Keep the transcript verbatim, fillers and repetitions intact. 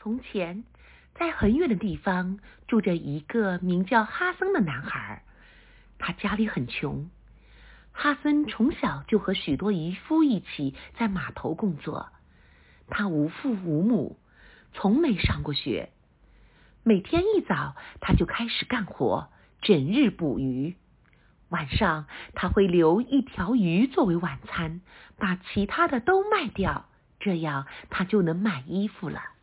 从前，在很远的地方住着一个名叫哈森的男孩，他家里很穷。哈森从小就和许多渔夫一起在码头工作，他无父无母，从没上过学。每天一早，他就开始干活，整日捕鱼。晚上，他会留一条鱼作为晚餐，把其他的都卖掉，这样他就能买衣服了。